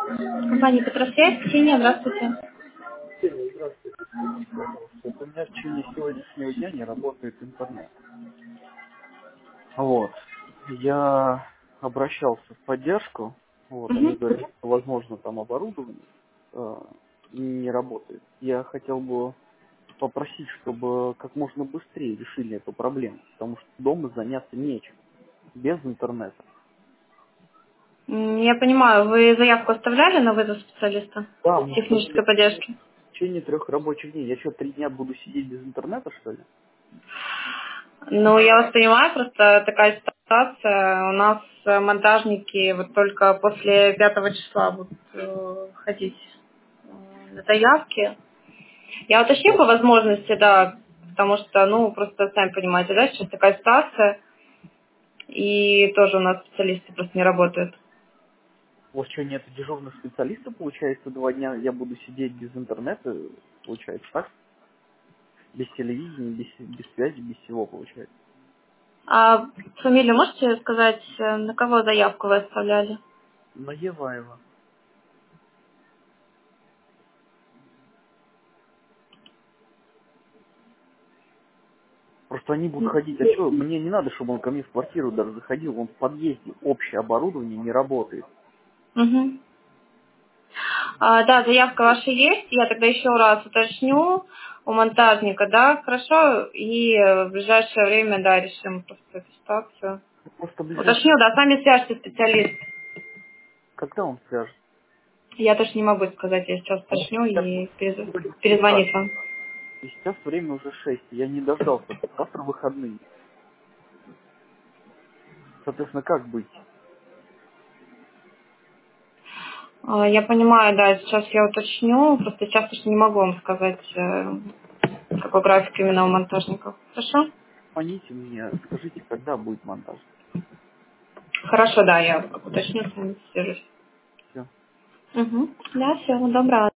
Компания Петросвязь, Ксения, здравствуйте. Ксения, здравствуйте. Скажите, пожалуйста, вот у меня в течение сегодняшнего дня не работает интернет. Вот. Я обращался в поддержку, вот, они Мгм. говорят, что, возможно, там оборудование не работает. Я хотел бы попросить, чтобы как можно быстрее решили эту проблему, потому что дома заняться нечем, без интернета. Я понимаю, вы заявку оставляли на вызов специалиста Да, мы технической поддержки? в течение 3 рабочих дней. Я что, 3 дня буду сидеть без интернета, что ли? Ну, я вас понимаю, просто такая ситуация. У нас монтажники вот только после 5 числа будут ходить на заявки. Я уточню по возможности, да, потому что, ну, просто сами понимаете, да, сейчас такая ситуация, и тоже у нас специалисты просто не работают. У вас что, нет дежурных специалистов, получается, 2 дня я буду сидеть без интернета, получается, так? Без телевидения, без связи, без всего, получается. А фамилию можете сказать, на кого заявку вы оставляли? Но Еваева. Просто они будут ходить, а что, мне не надо, чтобы он ко мне в квартиру даже заходил, он в подъезде, общее оборудование не работает. Мгм. Да, заявка ваша есть. Я тогда еще раз уточню у монтажника, да, хорошо. И в ближайшее время, да, решим просто эту ситуацию. Просто Уточню, ближайшее, да, с вами свяжется специалист. когда он свяжет? Я тоже не могу сказать, я сейчас Вот уточню сейчас и сегодня утро, перезвонит вам. и сейчас время уже 6, я не дождался, завтра выходные. Соответственно, как быть? Я понимаю, да, сейчас я уточню, просто сейчас точно не могу вам сказать, какой график именно у монтажников. Хорошо? Звоните мне, скажите, когда будет монтаж. Хорошо, да, я уточню, с вами свяжусь. Все. Угу. Да, всего доброго.